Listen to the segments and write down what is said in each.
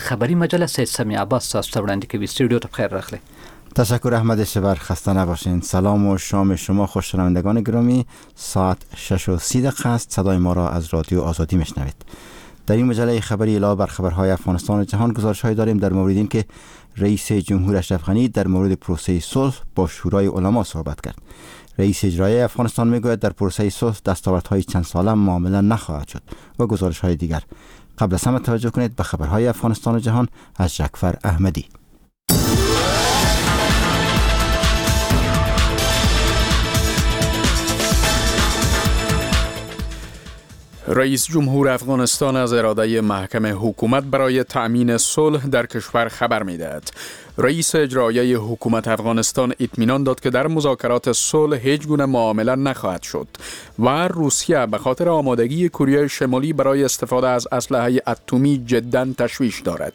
خبری مجله سید سمی عباس تاسو وړاندې کوي. استودیو ته بخیر راغلی. تشکر احمد شبر، خسته نباشین. سلام و شام شما خوششنوندگان گرامی. ساعت 6:30 است. صدای ما را از رادیو آزادی میشنوید. در این مجله خبری علاوه بر خبرهای افغانستان و جهان گزارش‌هایی داریم در مورد این که رئیس جمهور اشرف غنی در مورد پروسه صلح با شورای علما صحبت کرد. رئیس اجرایی افغانستان میگوید در پروسه صلح دستاوردهای چند ساله معامله نخواهد شد و گزارش‌های دیگر. قبل از همه توجه کنید به خبرهای افغانستان و جهان از جعفر احمدی. رئیس جمهور افغانستان از اراده محکم حکومت برای تأمین صلح در کشور خبر می‌دهد. رئیس اجرایی حکومت افغانستان اطمینان داد که در مذاکرات صلح هیچ گونه معامله نخواهد شد و روسیه به خاطر آمادگی کره شمالی برای استفاده از اسلحه اتمی جداً تشویش دارد.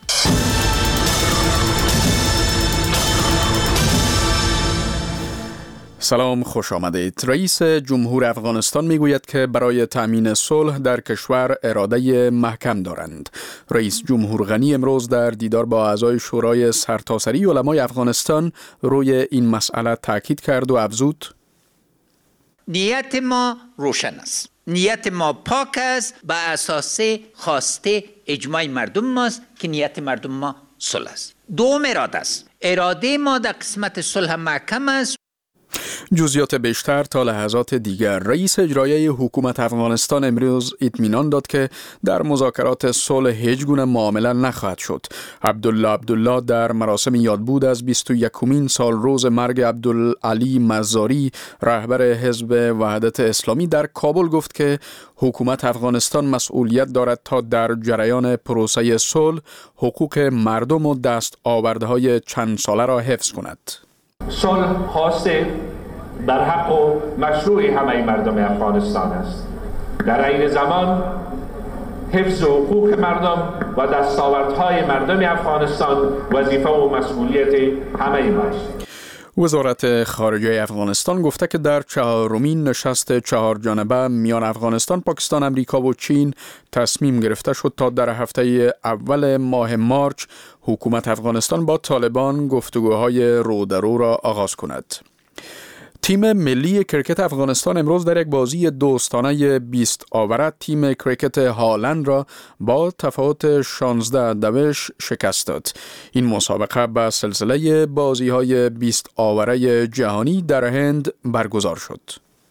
سلام، خوش آمدید. رئیس جمهور افغانستان میگوید که برای تأمین صلح در کشور اراده محکم دارند. رئیس جمهور غنی امروز در دیدار با اعضای شورای سرتاسری علمای افغانستان روی این مسئله تاکید کرد و افزود: نیت ما روشن است. نیت ما پاک است، به اساس خواسته اجماع مردم ماست که نیت مردم ما صلح است. دوم اراده است. اراده ما در قسمت صلح محکم است. جزئیات بیشتر تا لحظات دیگر. رئیس اجرایی حکومت افغانستان امروز اطمینان داد که در مذاکرات صلح هیچ گونه معامله نخواهد شد. عبدالله در مراسم یادبود از 21مین سال روز مرگ عبدالعلی مزاری رهبر حزب وحدت اسلامی در کابل گفت که حکومت افغانستان مسئولیت دارد تا در جریان پروسه صلح حقوق مردم و دستاوردهای چند ساله را حفظ کند. صلح خواست در حق و مشروع همه مردم افغانستان است. در عین زمان حفظ حقوق مردم و دستاوردهای مردم افغانستان وظیفه و مسئولیت همه ماست. وزارت خارجه افغانستان گفته که در 4مین نشست 4 جانبه میان افغانستان، پاکستان، امریکا و چین تصمیم گرفته شد تا در هفته اول ماه مارچ حکومت افغانستان با طالبان گفتگوهای رو در رو را آغاز کند. تیم ملی کرکت افغانستان امروز در یک بازی دوستانه 20 آوره تیم کرکت هالند را با تفاوت 16-2 شکست داد. این مسابقه به سلسله بازی‌های 20 آوره جهانی در هند برگزار شد.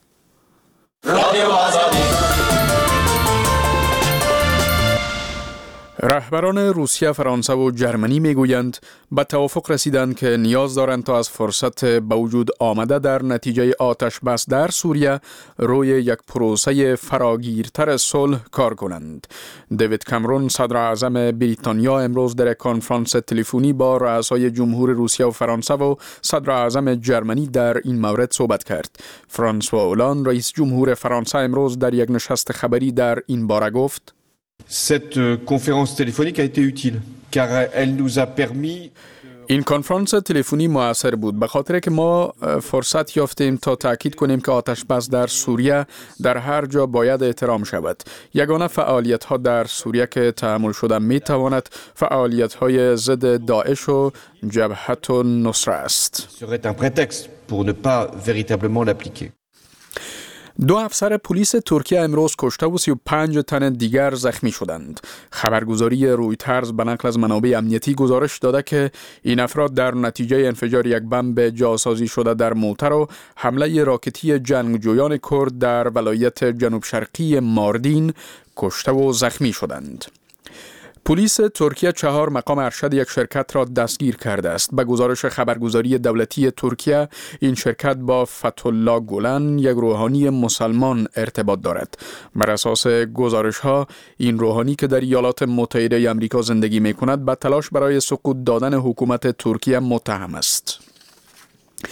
رهبران روسیه، فرانسه و جرمنی میگویند به توافق رسیدند که نیاز دارند تا از فرصت به وجود آمده در نتیجه آتش بس در سوریه روی یک پروسه فراگیرتر صلح کار کنند. دیوید کامرون، صدر اعظم بریتانیا، امروز در کنفرانس تلفنی با رؤسای جمهور روسیه و فرانسه و صدر اعظم جرمنی در این مورد صحبت کرد. فرانسوا اولاند، رئیس جمهور فرانسه، امروز در یک نشست خبری در این باره گفت: Cette conférence téléphonique a été utile car elle nous a permis. این کنفرانس تلفنی مؤثر بود به خاطر که ما فرصت یافتیم تا تاکید کنیم که آتش بس در سوریه در هر جا باید احترام شود. یگانه فعالیت ها در سوریه که تحمل شده می تواند فعالیت های ضد داعش و جبهت النصره است. Serait un prétexte pour ne pas véritablement l'appliquer. 2 افسر پلیس ترکیه امروز کشته و 35 تن دیگر زخمی شدند. خبرگزاری رویترز به نقل از منابع امنیتی گزارش داده که این افراد در نتیجه انفجار یک بمب جاسازی شده در موتر و حمله راکتی جنگجویان کرد در ولایت جنوب شرقی ماردین کشته و زخمی شدند. پلیس ترکیه 4 مقام ارشد یک شرکت را دستگیر کرده است. به گزارش خبرگزاری دولتی ترکیه، این شرکت با فتح‌الله گلن، یک روحانی مسلمان، ارتباط دارد. بر اساس گزارش ها، این روحانی که در ایالات متحده آمریکا زندگی می کند، به تلاش برای سقوط دادن حکومت ترکیه متهم است.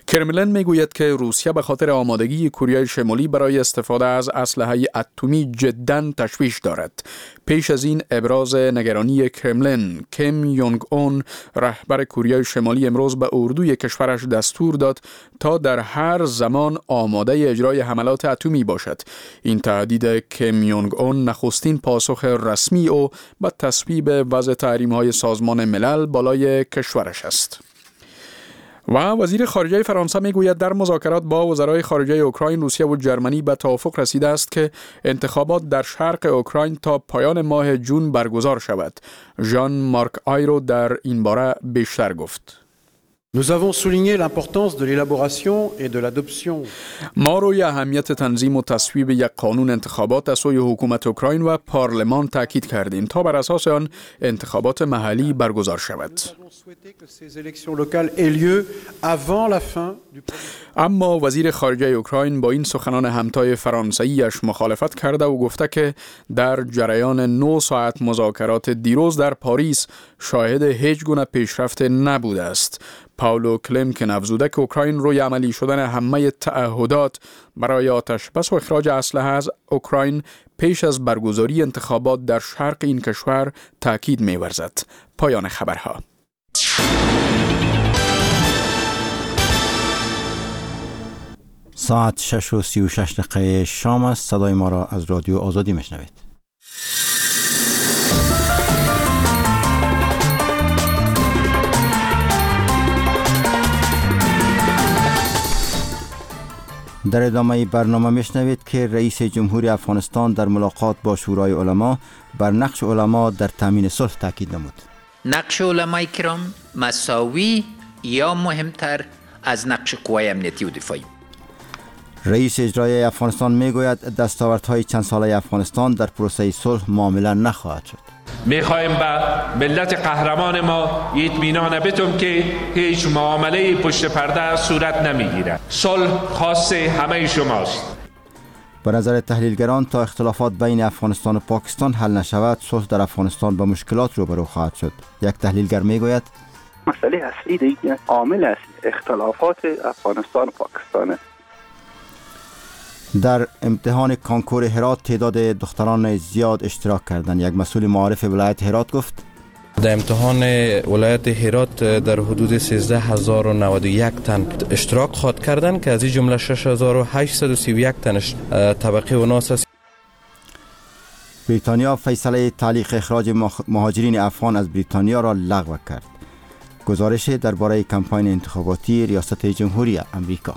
کرملین میگوید که روسیه به خاطر آمادگی کره شمالی برای استفاده از اسلحه اتمی جداً تشویش دارد. پیش از این ابراز نگرانی کرملین، کیم یونگ اون رهبر کره شمالی امروز به اردوی کشورش دستور داد تا در هر زمان آماده اجرای حملات اتمی باشد. این تهدید کیم یونگ اون نخستین پاسخ رسمی او به تصویب وضع تحریم‌های سازمان ملل بالای کشورش است. و وزیر خارجه فرانسه میگوید در مذاکرات با وزرای خارجه اوکراین، روسیه و جرمنی به توافق رسیده است که انتخابات در شرق اوکراین تا پایان ماه جون برگزار شود. ژان مارک آیرو در این باره بیشتر گفت. Nous avons souligné l'importance de l'élaboration et de l'adoption. ما روی اهمیت تنظیم و تصویب یک قانون انتخابات از سوی حکومت اوکراین و پارلمان تاکید کردیم تا بر اساس آن انتخابات محلی برگزار شود. اما وزیر خارجه اوکراین با این سخنان همتای فرانسویش مخالفت کرده و گفته که در جریان 9 ساعت مذاکرات دیروز در پاریس شاهد هیچ گونه پیشرفت نبوده است. پاولو کلمکن افزوده که اوکراین روی عملی شدن همه تعهدات برای آتش بس و اخراج اسلحه از اوکراین پیش از برگزاری انتخابات در شرق این کشور تاکید می‌ورزد. پایان خبرها. ساعت 6:36 شام است. صدای ما را از رادیو آزادی میشنوید. در ادامه برنامه میشنوید که رئیس جمهوری افغانستان در ملاقات با شورای علما بر نقش علما در تامین صلح تاکید نمود. نقش علمای کرام مساوی یا مهمتر از نقش قوای امنیتی و دفاعی. رئیس اجرایی افغانستان میگوید دستاوردهای چند ساله افغانستان در پروسه صلح معامله نخواهد شد. میخوایم به ملت قهرمان ما اطمینان بدیم که هیچ معامله پشت پرده صورت نمیگیرد. صلح خاص همه شماست. به نظر تحلیلگران تا اختلافات بین افغانستان و پاکستان حل نشود، صلح در افغانستان با مشکلات روبرو خواهد شد. یک تحلیلگر میگوید مسئله اصلی دیگه عامل اصلی اختلافات افغانستان و پاکستان است. در امتحان کنکور هرات تعداد دختران زیاد اشتراک کردند. یک مسئول معارف ولایت هرات گفت در امتحان ولایت هرات در حدود 13091 تن اشتراک خواهد کردند که از این جمله 6831 تن طبقه و ناس است. بریتانیا فیصله تعلیق اخراج مهاجرین افغان از بریتانیا را لغو کرد. گزارش درباره کمپاین انتخاباتی ریاست جمهوری امریکا.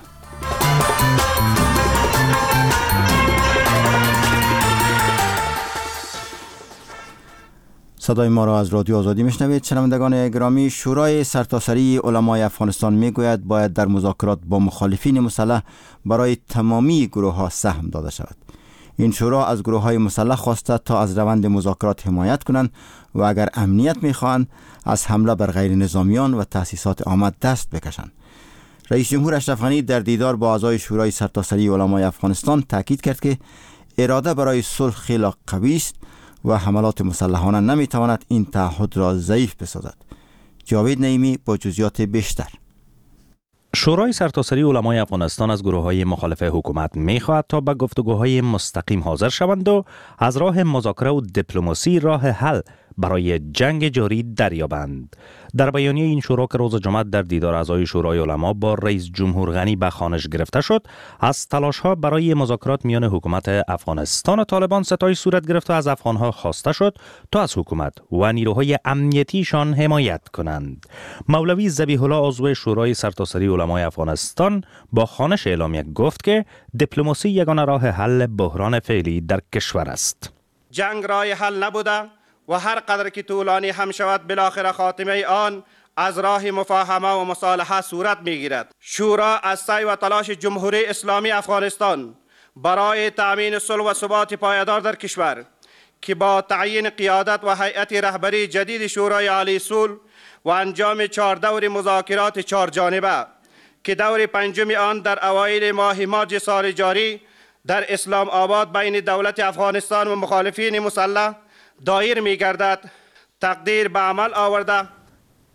صدای ما را از رادیو آزادی میشنوید. شنوندگان گرامی، شورای سرتاسری علمای افغانستان میگوید باید در مذاکرات با مخالفین مسلح برای تمامی گروه ها سهم داده شود. این شورا از گروه های مسلح خواسته تا از روند مذاکرات حمایت کنند و اگر امنیت میخواهند از حمله بر غیر نظامیان و تأسیسات عامه دست بکشند. رئیس جمهور اشرف غنی در دیدار با اعضای شورای سرتاسری علمای افغانستان تاکید کرد که اراده برای صلح خیلی قوی است و حملات مسلحانه نمیتواند این تعهد را ضعیف بسازد. جاوید نعیمی با جزئیات بیشتر. شورای سرتاسری علمای افغانستان از گروه‌های مخالف حکومت می‌خواهد تا به گفتگوهای مستقیم حاضر شوند و از راه مذاکره و دیپلماسی راه حل برای جنگ جاری دریابند. در بیانیه این شورا که روز جمعه در دیدار اعضای شورای علما با رئیس جمهور غنی به خوانش گرفته شد، از تلاش‌ها برای مذاکرات میان حکومت افغانستان و طالبان ستایش صورت گرفت و از افغان‌ها خواسته شد تا از حکومت و نیروهای امنیتیشان حمایت کنند. مولوی ذبیح الله عضو شورای سرتاسری علمای افغانستان با خوانش اعلامیه گفت که دیپلماسی یگانه راه حل بحران فعلی در کشور است. جنگ راه حل نبوده و هر قدر که طولانی هم شود بالاخره خاتمه آن از راه مفاهمه و مصالحه صورت میگیرد. شورا از سعی و تلاش جمهوری اسلامی افغانستان برای تأمین صلح و ثبات پایدار در کشور که با تعیین قیادت و هیئت رهبری جدید شورای عالی صلح و انجام 4 دور مذاکرات 4 جانبه که دور پنجم آن در اوایل ماه مارس سال جاری در اسلام آباد بین دولت افغانستان و مخالفین مسلح دایر می گردد، تقدیر به عمل آورده.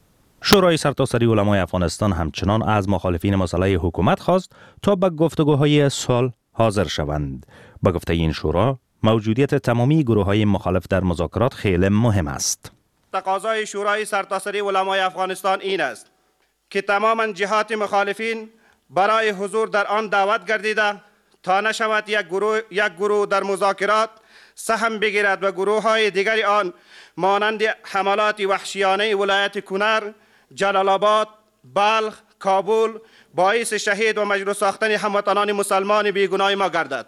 شورای سرتاسری علمای افغانستان همچنان از مخالفین مسئله حکومت خواست تا به گفتگوهای صلح حاضر شوند. با گفته این شورا، موجودیت تمامی گروه‌های مخالف در مذاکرات خیلی مهم است. تقاضای شورای سرتاسری علمای افغانستان این است که تماما جهات مخالفین برای حضور در آن دعوت گردیده تا نشود یک گروه در مذاکرات سهم بگیرد و گروه‌های دیگری آن مانند حملات وحشیانه ولایت کنر، جلال آباد، بلخ، کابل باعث شهید و مجروح ساختن هموطنان مسلمان بیگناه ما گردد.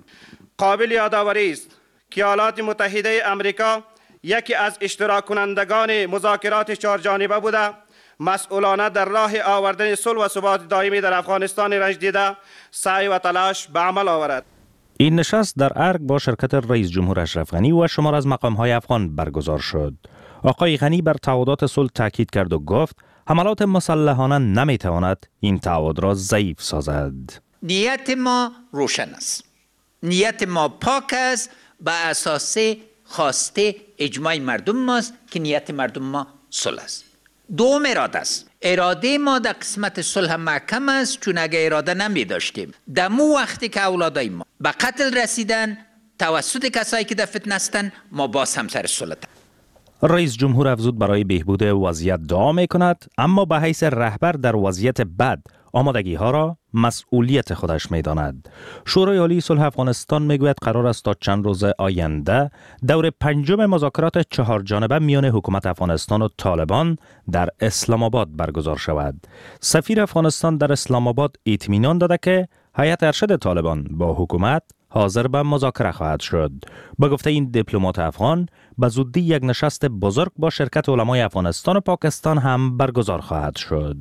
قابل یادآوری است که ایالات متحده آمریکا یکی از اشتراک کنندگان مذاکرات چهارجانبه بوده، مسئولانه در راه آوردن صلح و ثبات دائمی در افغانستان رنج دیده سعی و تلاش به عمل آورد. این نشست در ارگ با شرکت رئیس جمهور اشرف غنی و شمار از مقام‌های افغان برگزار شد. آقای غنی بر تعهدات صلح تاکید کرد و گفت حملات مسلحانه نمیتواند این تعهد را ضعیف سازد. نیت ما روشن است. نیت ما پاک است، به اساس خواسته اجماع مردم ماست که نیت مردم ما صلح است. دوم اراده است. اراده ما در قسمت صلح محکم است، چون اگر اراده نمی داشتیم دمو وقتی که اولادای ما به قتل رسیدن توسط کسایی که در فتنه هستند، ما باز هم سر صلح. رئیس جمهور افزود برای بهبود وضعیت دعا می کند، اما به حیث رهبر در وضعیت بد آمادگی ها را مسئولیت خودش می داند. شورای عالی صلح افغانستان می گوید قرار است تا چند روز آینده دور پنجم مذاکرات چهارجانبه میان حکومت افغانستان و طالبان در اسلام آباد برگزار شود. سفیر افغانستان در اسلام آباد اطمینان داده که هیئت ارشد طالبان با حکومت حاضر به مذاکره خواهد شد. با گفته این دیپلمات افغان، به زودی یک نشست بزرگ با شرکت علمای افغانستان و پاکستان هم برگزار خواهد شد.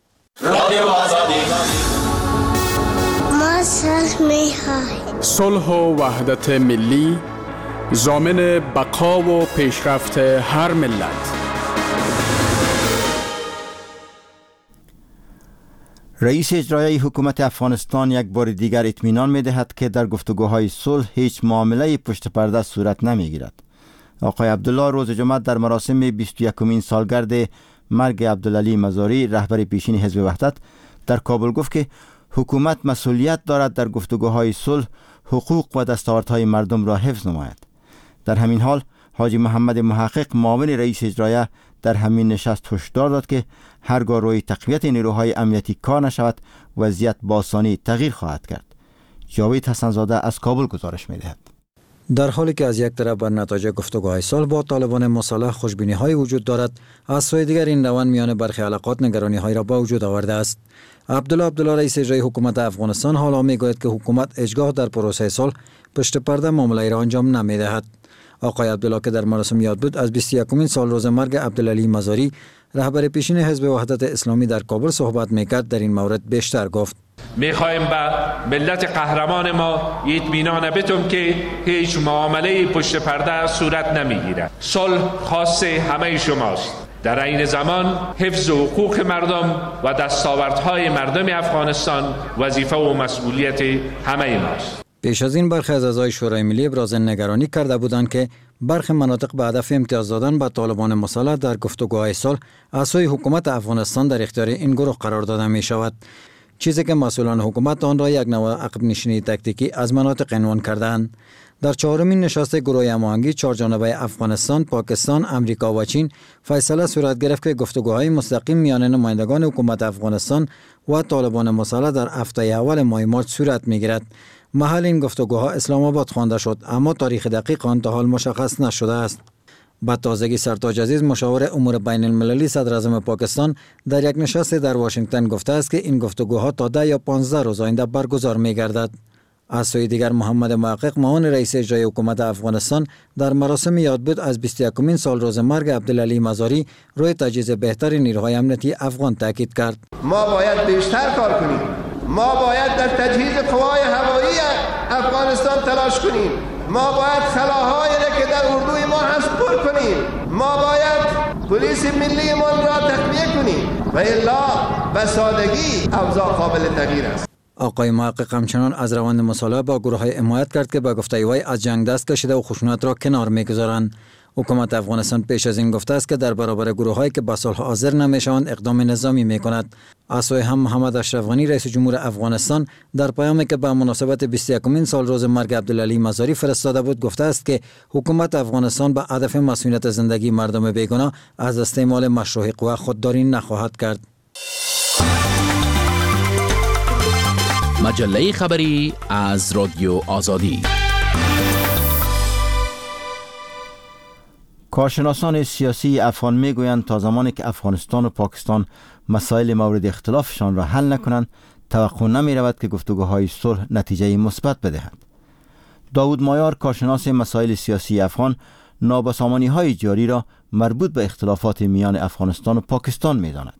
ما صلح می‌خواهیم. صلح و وحدت ملی ضامن بقا و پیشرفت هر ملت. رئیس اجرایی حکومت افغانستان یک بار دیگر اطمینان می‌دهد که در گفتگوهای صلح هیچ معامله پشت پرده صورت نمی‌گیرد. آقای عبدالله روز جمعه در مراسم 21مین سالگرد مرگ عبدالعلی مزاری رهبر پیشین حزب وحدت در کابل گفت که حکومت مسئولیت دارد در گفتگوهای صلح حقوق و دستاوردهای مردم را حفظ نماید. در همین حال حاجی محمد محقق معاون رئیس اجرایی در همین نشست هشدار داد که هرگاه روی تقویت نیروهای امنیتی کار نشود وضعیت با آسانی تغییر خواهد کرد. جاوید حسن‌زاده از کابل گزارش می‌دهد. در حالی که از یک طرف بر نتایج گفتگوهای صلح با طالبان مصالح خوشبینی‌های وجود دارد، از سوی دیگر این روند میان برخی حلقات نگرانی‌های را به وجود آورده است. عبدالله رئیس اجرایی حکومت افغانستان حالا میگوید که حکومت اجگاه در پروسه صلح پشت پرده معامله را انجام نمی‌دهد. آقای عبدالله که در مراسم یاد بود از 21مین سال روز مرگ عبدالعلی مزاری رهبر پیشین حزب وحدت اسلامی در کابل صحبت میکرد، در این مورد بیشتر گفت: میخوایم به ملت قهرمان ما اطمینان بدیم که هیچ معامله پشت پرده صورت نمیگیرد. صلح خاص همه شماست. در این زمان حفظ حقوق مردم و دستاوردهای مردم افغانستان وظیفه و مسئولیت همه ماست. پیش از این برخی از اعضای شورای ملی ابراز نگرانی کرده بودند که برخی مناطق به هدف امتیاز دادن به طالبان مسلح در گفتگوهای صلح از سوی حکومت افغانستان در اختیار این گروه قرار داده می شود، چیزی که مسئولان حکومت آن را یک نوع عقب نشینی تاکتیکی از مناطق عنوان کردند. در چهارمین نشست گروه هماهنگی چهارجانبه افغانستان، پاکستان، امریکا و چین فیصله صورت گرفت که گفتگوهای مستقیم میان نمایندگان حکومت افغانستان و طالبان مسلح در هفته اول ماه مارس صورت میگیرد. محل این گفتگوها اسلام آباد خوانده شد، اما تاریخ دقیق آن تا حال مشخص نشده است. با تازگی سرتاج عزیز مشاور امور بین المللی صدر اعظم پاکستان در یک نشست در واشنگتن گفته است که این گفتگوها تا 10 یا 15 روز آینده برگزار می گردد. از سوی دیگر محمد محقق معاون رئیس اجرایی حکومت افغانستان در مراسم یادبود از 21مین سال روز مرگ عبدالعلی مزاری روی تجهیز بهتر نیروهای امنیتی افغان تاکید کرد. ما باید بیشتر کار کنیم. ما باید در تجهیز قوای هوایی افغانستان تلاش کنیم. ما باید خلاهایی که در اردوی ما هست پر کنیم. ما باید پلیس ملی ما را تقویه کنیم و الا به سادگی اوضاع قابل تغییر است. آقای محقق همچنان از روند مصالحه با گروه‌های حمایت کرد که به گفته وی از جنگ دست کشیده و خشونت را کنار می‌گذارند. حکومت افغانستان پیش از این گفته است که در برابر گروه‌هایی که به صلح حاضر نمیشوند اقدام نظامی میکند. از سوی هم محمد اشرف غنی رئیس جمهور افغانستان در پیامی که به مناسبت 21مین سال روز مرگ عبدالعلی مزاری فرستاده بود گفته است که حکومت افغانستان به هدف مسئولیت زندگی مردم بیگناه از استعمال مشروع قوا خودداری نخواهد کرد. مجله خبری از رادیو آزادی. کارشناسان سیاسی افغان میگویند تا زمانی که افغانستان و پاکستان مسائل مورد اختلافشان را حل نکنند توقع نمی رود که گفتگوهای صلح نتیجه مثبت بدهند. داود مایار کارشناس مسائل سیاسی افغان نابسامانی های جاری را مربوط به اختلافات میان افغانستان و پاکستان می داند.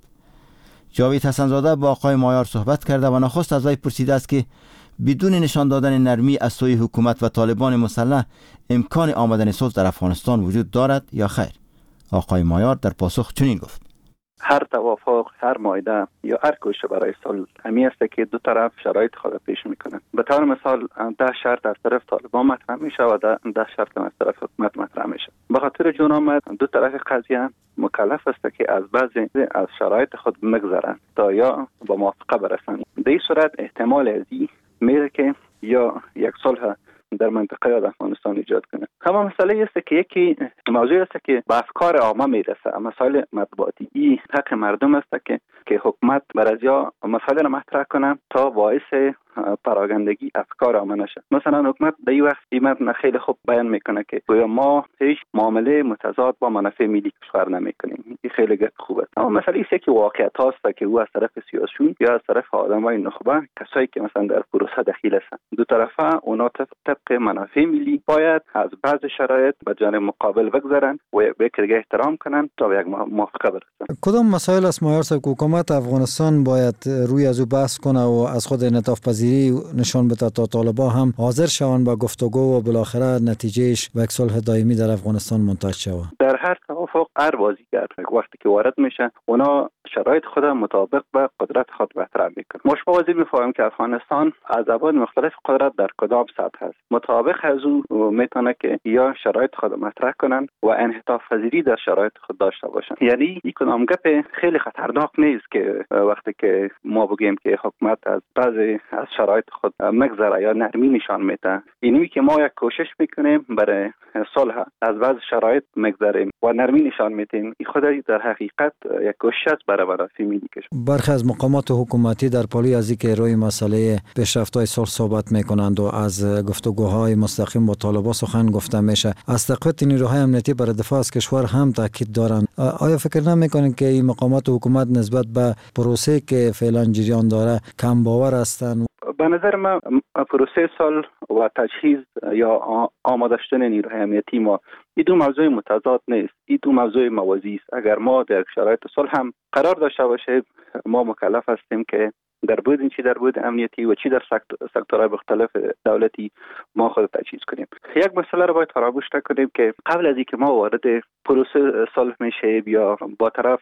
جاوید حسن زاده با آقای مایار صحبت کرده و نخست از وی پرسیده است که بدون نشان دادن نرمی از سوی حکومت و طالبان مسلح امکان آمدن صلح در افغانستان وجود دارد یا خیر؟ آقای مایار در پاسخ چنین گفت: هر توافق، هر معاهده یا هر کوشش برای صلح همی است که دو طرف شرایط خود پیش میکنند. به طور مثال 10 شرط از طرف طالبان مطرح میشه و 10 شرط از طرف حکومت مطرح میشه. به خاطر جون آمد دو طرف قضیه مکلف است که از بعضی از شرایط خود مگذرند تا یا به موافقه برسند. در این صورت احتمال ازی میره که یا یک صلح در منطقه افغانستان ایجاد کنه. اما مسئله است که یکی موضوع است که به افکار عامه میرسه، مسائل مطبوعاتی. این حق مردم است که حکومت برازیا مسائل را مطرح کنه تا باعث پراگندگی افکار عامه نشه. مثلا حکومت در این وقت قیمت خیلی خوب بیان میکنه که گویا ما هیچ معامله متضاد با منافع ملی کشور نمیکنیم. این خیلی خوب است. اما مسئله است که واقعیت هست که او از طرف سیاسیون یا از طرف آدمای نخبه، کسایی که مثلا در پروسه دخیل هستند، دو طرفه اونا طبق منافع ملی باید از بعض شرایط به جانب مقابل بگذارن و به کرگه احترام کنن تا به یک موافقه برسن. کدام مسائل است مایار صاحب که حکومت افغانستان باید روی از او بحث کنه و از خود انعطاف پذیری نشان بده تا طالبان هم حاضر شوند به گفتگو و بالاخره نتیجهش به یک صلح دائمی در افغانستان منتج شود؟ در هر توافق هر بازیگر وقتی که وارد میشه اونا شرایط خود مطابق به قدرت خود مطرح میکنه. ما شما میفهمیم که افغانستان از ابعاد مختلف قدرت در کدام سطح است. مطابق از او میتونه که یا شرایط خود مطرح کنن و انعطاف پذیری در شرایط خود داشته باشن. یعنی این کدام گپ خیلی خطرناک نیست که وقتی که ما بگیم که حکومت از بعضی از شرایط خود مگذره یا نرمی نشان میده. اینی که ما یک کوشش میکنیم برای صلح از بعض شرایط مگذریم و نرمی نشان میدیم. این خود در حقیقت یک کوشش است برای منافع ملی کشور. برخی از مقامات حکومتی در پالی از اینکه روی مسئله پیشرفت‌های صلح صحبت میکنند و از گفتگوهای مستقیم با طالبان سخن گفته میشه. از تقویت نیروهای امنیتی برای دفاع از کشور هم تاکید دارند. آیا فکر نمیکنید که این مقامات حکومت نسبت به پروسه که فعلا جریان داره کم باور هستند؟ به نظر من پروسه صلح و تجهیز یا آماده شدن نیروهای امنیتی ما این دو موضوع متضاد نیست. این دو موضوع موازی است. اگر ما در شرایط صلح هم قرار داشته باشیم ما مکلف هستیم که در بود چی در بود امنیتی و چی در سکتورهای مختلف دولتی ما خود تجهیز کنیم. یک مسئله رو باید فراموش نکنیم که قبل از اینکه ما وارد پروسه صلح میشه یا با طرف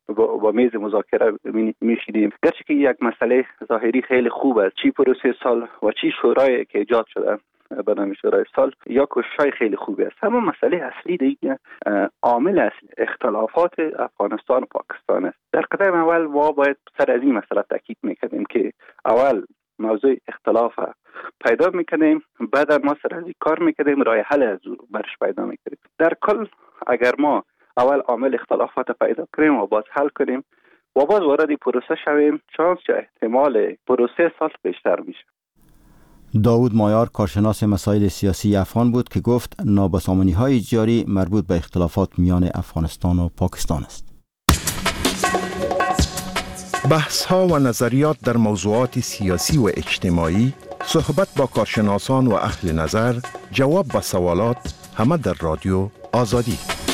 با میز مذاکره میشیدیم، گرچه که یک مسئله ظاهری خیلی خوب است، چی پروسه صلح و چی شورای که ایجاد شده به نام شورای صلح یا کوشش‌های خیلی خوبی است. اما مسئله اصلی دیگه عامل اصلی اختلافات افغانستان و پاکستان است. در قدم اول ما باید سر از این مسئله تاکید میکنیم که اول موضوع اختلاف پیدا میکنیم، بعد ما سر از این کار میکنیم راه حل از او برش پیدا میکنیم. در کل اگر ما اول عامل اختلافات پیدا کنیم و باز حل کنیم و باز وارد پروسه شویم، شانس احتمال پروسه صلح بیشتر میشه. داود مایار کارشناس مسائل سیاسی افغان بود که گفت نابسامانی‌های جاری مربوط به اختلافات میان افغانستان و پاکستان است. بحث‌ها و نظریات در موضوعات سیاسی و اجتماعی، صحبت با کارشناسان و اهل نظر، جواب به سوالات، همه در رادیو آزادی.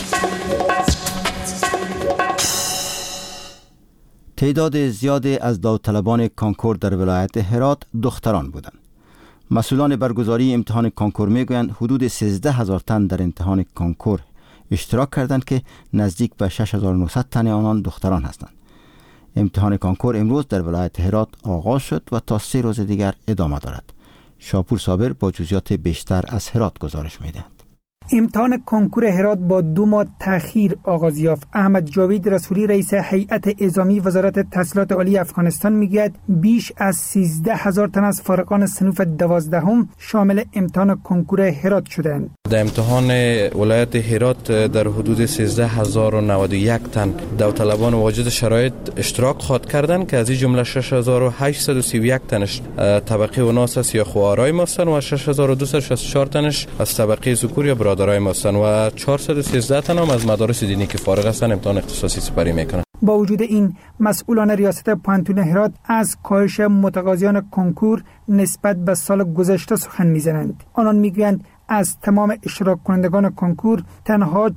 تعداد زیادی از داوطلبان کانکور در ولایت هرات دختران بودند. مسئولان برگزاری امتحان کانکور میگویند حدود 13,000 تن در امتحان کانکور اشتراک کردند که نزدیک به 6,900 تن آنان دختران هستند. امتحان کانکور امروز در ولایت هرات آغاز شد و تا 3 روز دیگر ادامه دارد. شاپور صابر با جزئیات بیشتر از هرات گزارش می‌دهد. امتحان کنکور هرات با 2 ماه تأخیر آغاز یافت. احمد جاوید رسولی رئیس هیئت اعزامی وزارت تحصیلات عالی افغانستان میگوید بیش از 13,000 تن از فارغان صنوف 12 شامل امتحان کنکور هرات شدند. در امتحان ولایت هرات در حدود 13,091 تن داوطلبان واجد شرایط اشتراک خواهد کردند که از این جمله 6,831 تنش طبقه اوناس است یا خوارای ماستن و 6,264 تنش از طبقه ذکور یا برادرای ماستن و 413 تن هم از مدارس دینی که فارغ هستند امتحان اختصاصی سپری میکنند. با وجود این مسئولان ریاست پانتون هرات از کاهش متقاضیان کنکور نسبت به سال گذشته سخن میزنند. آنان میگویند از تمام اشتراک کنندگان کنکور تنها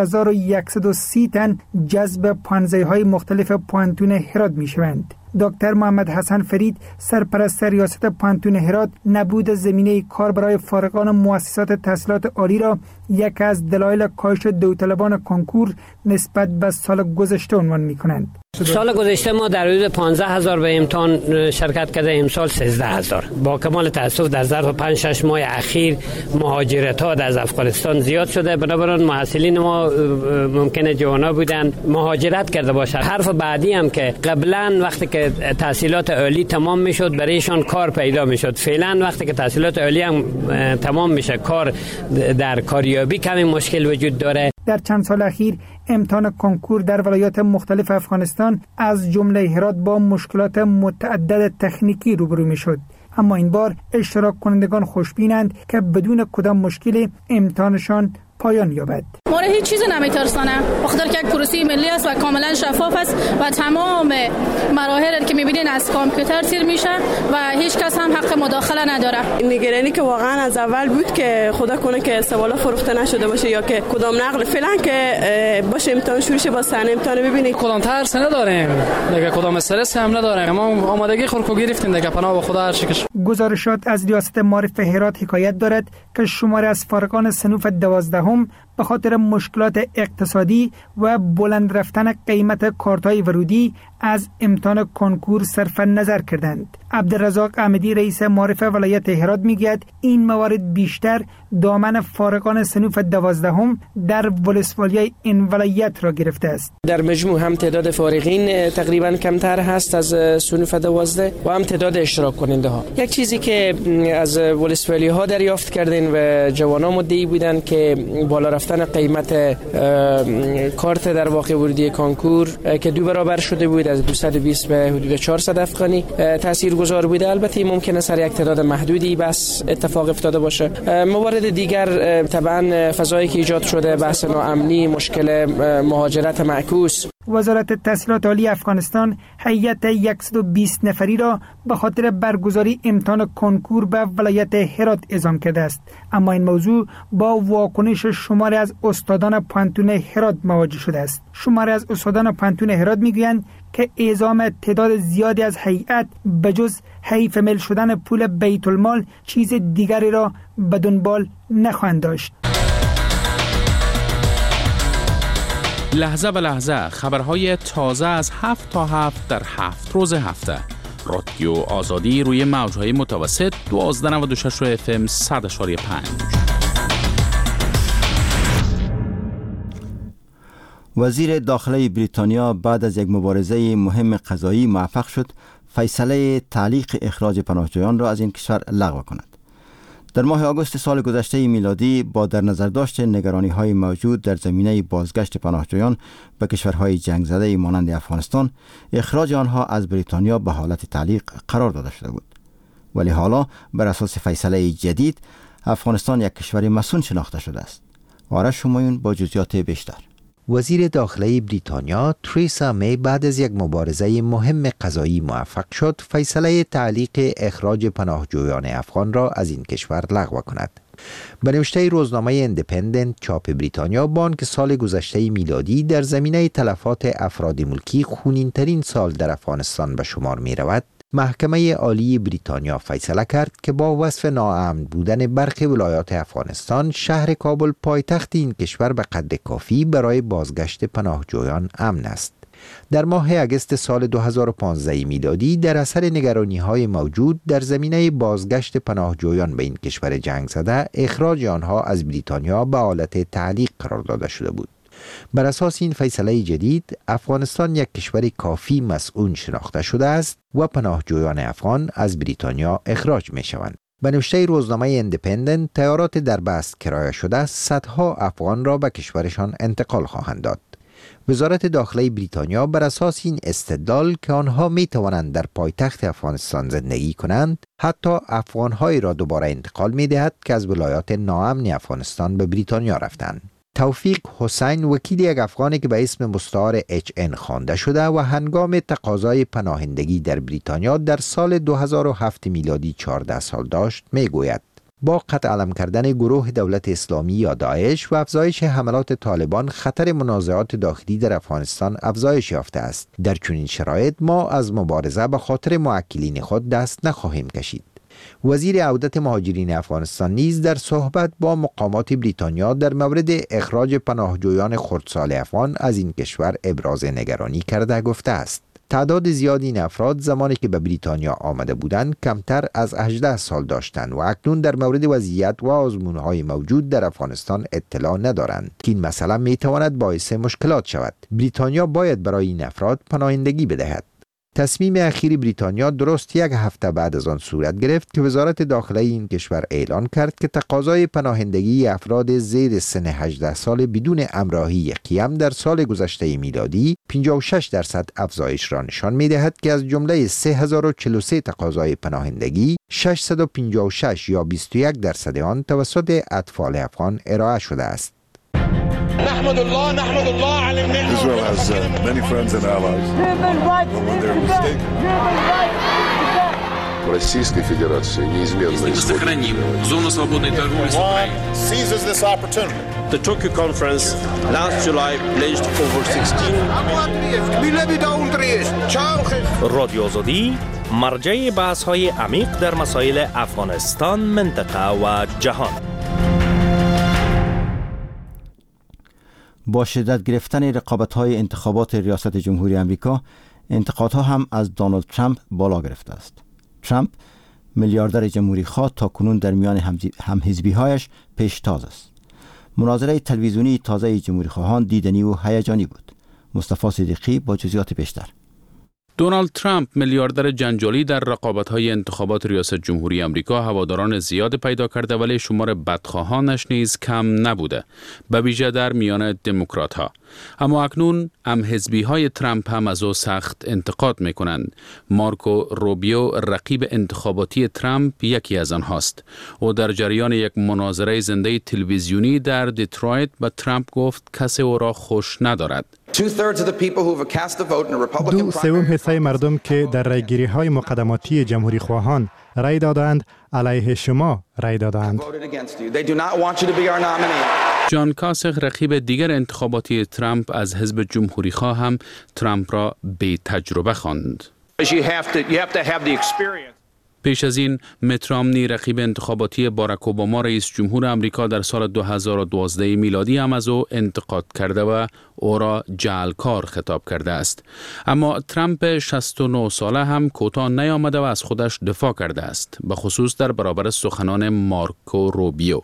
4130 تن جذب پانزه‌های مختلف پانتون هرات میشوند. دکتر محمد حسن فرید سرپرست ریاست پانتون هرات نبود زمینه کار برای فارغان مؤسسات تحصیلات عالی را یکی از دلایل کاهش داوطلبان کنکور نسبت به سال گذشته عنوان می‌کنند. سال گذشته ما در حدود 15,000 به امتحان شرکت کرده، امسال 13,000. با کمال تاسف در ظرف 5-6 ماه اخیر مهاجرت ها از افغانستان زیاد شده، بنابراین محصلین ما ممکنه جوانا بودن مهاجرت کرده باشند. حرف بعدی هم که قبلا وقتی که تحصیلات عالی تمام میشد برایشان کار پیدا میشد، فعلا وقتی که تحصیلات عالی هم تمام میشه کار در کاریابی کمی مشکل وجود داره. در چند سال اخیر امتحان کنکور در ولایات مختلف افغانستان از جمله هرات با مشکلات متعدد تکنیکی روبرو میشد، اما این بار اشتراک کنندگان خوشبینند که بدون کدام مشکلی امتحانشان پایان یابد. ما را هیچ چیزی نمیترسانه، بخاطر که یک پروسه ملی است و کاملا شفاف است و تمام مراحل که میبینین از کامپیوتر سیر میشه و هیچ کس هم حق مداخله نداره. نگرانی که واقعا از اول بود که خدا کنه که سوالا فروخته نشده باشه یا که کدام نقل فعلا که باشه امتحان شروع شه با صحنه امتحان ببینید. کدام ترس نداریم دیگه، کدام استرس هم نداریم، ما آمادگی خود رو گرفتیم دیگه، پناه به خدا هر چیز. گزارشات از ریاست معارف هرات حکایت دارد که شماری از فارغان صنوف 12 به خاطر مشکلات اقتصادی و بلند رفتن قیمت کارت‌های ورودی از امتحان کنکور صرف نظر کردند. عبدالرزاق احمدی رئیس معارف ولایت هرات میگوید این موارد بیشتر دامن فارغان صنوف 12 در ولسوالی این ولایت را گرفته است. در مجموع هم تعداد فارغین تقریبا کمتر هست از صنوف 12 و هم تعداد اشتراک کننده ها. یک چیزی که از ولسوالی ها دریافت کردین و جوانان مدعی بودن که بالا رفتن قیمت کارت در واقع ورودی کنکور که 2 برابر شده بود، از 220 به حدود 400 افغانی تاثیرگذار بوده. البته ممکنه سر یک تعداد محدودی بس اتفاق افتاده باشه. موارد دیگر طبعا فضایی که ایجاد شده، بحث ناامنی، مشکل مهاجرت معکوس. وزارت تحصیلات عالی افغانستان هیئت 120 نفری را به خاطر برگزاری امتحان کنکور به ولایت هرات اعزام کرده است، اما این موضوع با واکنش شماری از استادان پانتون هرات مواجه شده است. شماری از استادان پانتون هرات میگویند که اعزام تعداد زیادی از هیئت بجز حیف مل شدن پول بیت المال چیز دیگری را به دنبال نخواهند داشت. لحظه به لحظه خبرهای تازه از 7 تا 7 در 7 روز هفته. رادیو آزادی روی موجهای متوسط 1296 FM 100.5. وزیر داخله بریتانیا بعد از یک مبارزه مهم قضایی موفق شد فیصله تعلیق اخراج پناهجویان را از این کشور لغو کند. در ماه آگوست سال گذشته میلادی با در نظر داشت نگرانی‌های موجود در زمینه بازگشت پناهجویان به کشورهای جنگ زده مانند افغانستان، اخراج آنها از بریتانیا به حالت تعلیق قرار داده شده بود. ولی حالا بر اساس فیصله جدید افغانستان یک کشور مصون شناخته شده است. آرش همایون با جزئیات بیشتر. وزیر داخله بریتانیا تریسا می بعد از یک مبارزه مهم قضایی موفق شد فیصله تعلیق اخراج پناهجویان افغان را از این کشور لغو کند. به نوشته روزنامه ایندیپندنت چاپ بریتانیا، بانک سال گذشته میلادی در زمینه تلفات افراد ملکی خونین‌ترین سال در افغانستان به شمار می رود. محکمه عالی بریتانیا فیصله کرد که با وصف ناامن بودن برخی ولایات افغانستان، شهر کابل پایتخت این کشور به قدر کافی برای بازگشت پناهجویان امن است. در ماه اگست سال 2015 میلادی در اثر نگرانی‌های موجود در زمینه بازگشت پناهجویان به این کشور جنگ زده، اخراج آنها از بریتانیا به حالت تعلیق قرار داده شده بود. بر اساس این فیصله جدید، افغانستان یک کشور کافی مسئول شناخته شده است و پناهجویان افغان از بریتانیا اخراج می شوند. به نوشته روزنامه ایندیپندنت، طیارات در بست کرایه شده صدها افغان را به کشورشان انتقال خواهند داد. وزارت داخله بریتانیا بر اساس این استدلال که آنها می توانند در پایتخت افغانستان زندگی کنند، حتی افغان‌هایی را دوباره انتقال می دهد که از ولایات ناامن افغانستان به بریتانیا رفتند. توفیق حسین، وکیل یک افغانی که به اسم مستعار HN خوانده شده و هنگام تقاضای پناهندگی در بریتانیا در سال 2007 میلادی 14 سال داشت، می گوید با قطع علم کردن گروه دولت اسلامی یا داعش و افزایش حملات طالبان، خطر منازعات داخلی در افغانستان افزایش یافته است. در چنین شرایط ما از مبارزه به خاطر موکلین خود دست نخواهیم کشید. وزیر عودت مهاجرین افغانستان نیز در صحبت با مقامات بریتانیا در مورد اخراج پناهجویان خردسال افغان از این کشور ابراز نگرانی کرده گفته است. تعداد زیادی این افراد زمانی که به بریتانیا آمده بودند کمتر از 18 سال داشتند و اکنون در مورد وضعیت و آزمون‌های موجود در افغانستان اطلاع ندارند که این مسئله میتواند باعث مشکلات شود. بریتانیا باید برای این افراد پناهندگی بدهد. تصمیم اخیر بریتانیا درست یک هفته بعد از آن صورت گرفت که وزارت داخله این کشور اعلان کرد که تقاضای پناهندگی افراد زیر سن 18 سال بدون همراهی قیم در سال گذشته میلادی 56% افزایش را نشان می‌دهد که از جمله 3043 تقاضای پناهندگی 656 یا 21% آن توسط اطفال افغان ارائه شده است. نحمد الله على النعمة. Israel has many friends and allies. When they're mistaken. Российской Федерации неизменно сохраним зону свободной торговли с Украиной. Seizes this opportunity. The Tokyo conference last July pledged over 16. رادیو آزادی مرجع بحث‌های عمیق در مسائل افغانستان، منطقه و جهان. با شدت گرفتن رقابت‌های انتخابات ریاست جمهوری آمریکا، انتقادها هم از دونالد ترامپ بالا گرفته است. ترامپ، میلیاردر جمهوری‌خواه، تاکنون در میان همحزبی‌هایش پیشتاز است. مناظره تلویزیونی تازه جمهوری‌خواهان دیدنی و هیجانی بود. مصطفی صدیقی با جزئیات بیشتر. دونالد ترامپ، میلیاردر جنجالی در رقابت‌های انتخابات ریاست جمهوری آمریکا، هواداران زیاد پیدا کرده ولی شمار بدخواهانش نیز کم نبوده، به ویژه در میان دموکرات‌ها. اما اکنون همحزبی‌های ترامپ هم از او سخت انتقاد می‌کنند. مارکو روبیو، رقیب انتخاباتی ترامپ، یکی از آنهاست. او در جریان یک مناظره زنده تلویزیونی در دیترویت به ترامپ گفت کسی او را خوش ندارد. 2/3 حصه مردم که در رایگیری‌های مقدماتی جمهوری خواهان رای دادند، علیه شما رای دادند. جان کاسخ، رقیب دیگر انتخاباتی ترامپ از حزب جمهوری خواه، هم ترامپ را بی تجربه خواند. پیش از این، میت رامنی، رقیب انتخاباتی باراک اوباما رئیس جمهور آمریکا، در سال 2012 میلادی هم از او انتقاد کرده و او را جعلکار خطاب کرده است. اما ترامپ 69 ساله هم کوتاه نیامده و از خودش دفاع کرده است، به خصوص در برابر سخنان مارکو روبیو.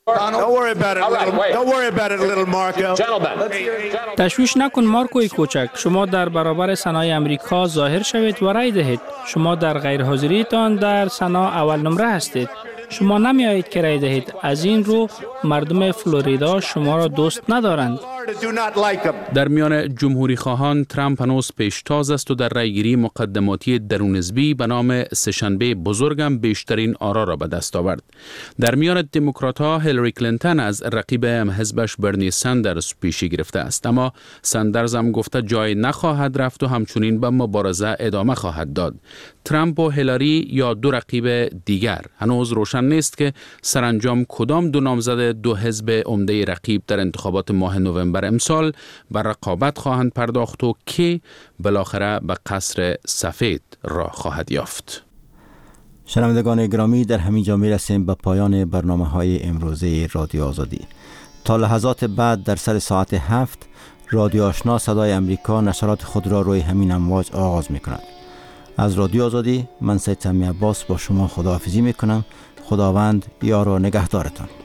تشویش نکن مارکوی کوچک، شما در برابر سنای امریکا ظاهر شوید و رای دهید. شما در غیرحاضریتان در سنا اول نمره هستید. شما نمی آیید که رای دهید. از این رو مردم فلوریدا شما را دوست ندارند. در میان جمهوری خواهان، ترامپ هنوز پیشتاز است و در رایگیری مقدماتی درون حزبی به نام سه‌شنبه بزرگم بیشترین آرا را به دست آورد. در میان دموکرات‌ها، هیلاری کلینتون از رقیب حزبش برنی ساندرز پیشی گرفته است، اما ساندرز هم گفته جای نخواهد رفت و همچنین به مبارزه ادامه خواهد داد. ترامپ و هیلاری یا دو رقیب دیگر، هنوز روشن نیست که سرانجام کدام دو نامزد دو حزب عمده رقیب در انتخابات ماه نوامبر امسال بر رقابت خواهند پرداخت و کی بالاخره به قصر سفید راه خواهد یافت. شنوندگان گرامی، در همین جا میرسیم به پایان برنامه‌های امروزه رادیو آزادی. تا لحظات بعد در سر ساعت 7 رادیو آشنا صدای امریکا نشرات خود را روی همین امواج آغاز می کند. از رادیو آزادی من سید سمی عباس با شما خداحافظی می کنم. خداوند یار و نگهدارتان.